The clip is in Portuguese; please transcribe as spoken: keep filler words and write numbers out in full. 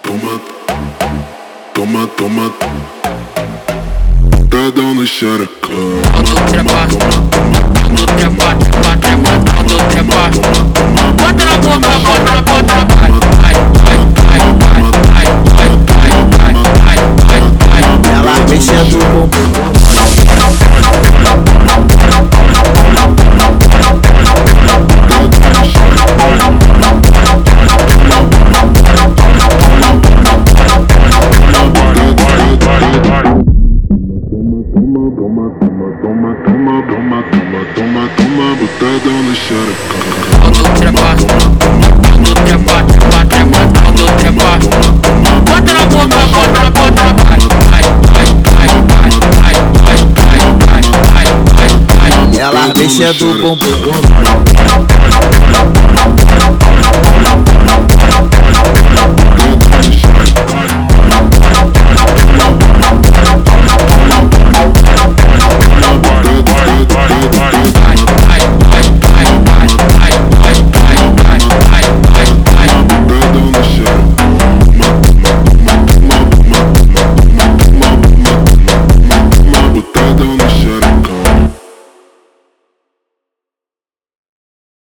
toma, toma, toma. Tadão no xerecão. Ando trepa, ando trepa, trepa, trepa, ando trepa. Bota na boca, bota na boca. Ai, ai, ai, ai, ai, ai, ai, ai, ai, ai, ai. Ela mexendo o bumbum. Toma, toma, toma, toma, toma, toma, toma, toma, botadão no xerecão. Ando trepa, ando trepa, trepa, trepa, ando trepa. Bota na boca, bota na boca. Ai, ai, ai, ai, ai, ai, ai, ai, ai, ai, ai. Ela mexendo o bumbum.